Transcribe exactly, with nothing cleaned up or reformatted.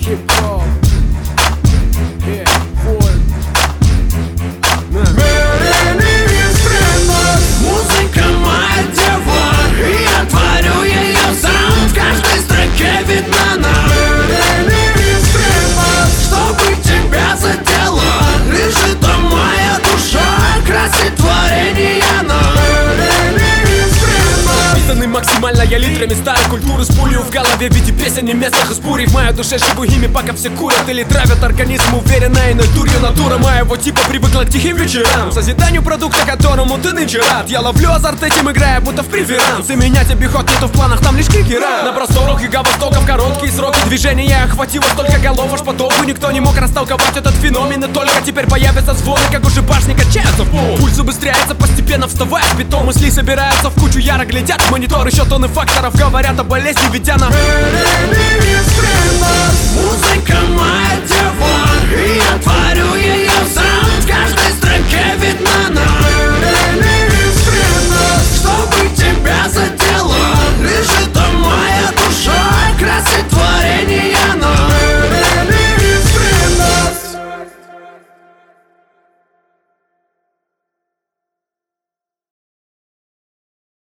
Хип-хоп. Yeah, boy. Музыка моя дева, и я творю ее сам. В каждой строке видно нам, чтобы тебя задело. Лежит там моя душа, красит творение нам. Писаны максимально я литрами старой культуры. С пулью в голове в виде песен немецких из бурей. В моей душе живу ими, пока все курят или травят организм. Уверенная иной дурью натура моего типа привыкла к тихим вечерам, созиданию продукта, которому ты нынче рад. Я ловлю азарт этим, играя будто в преферанс. И менять обиход нету в планах, там лишь кикера. На просторах юго-востока в короткие сроки движения охватило столько голов, аж потоку никто не мог растолковать этот феномен. И только теперь появятся звоны, как уже башни качаются в пол. Пульс убыстряется, постепенно вставая в бетон. Мысли собираются в кучу, яро глядят в монитор. Еще тонны факторов говорят о болезни, ведя на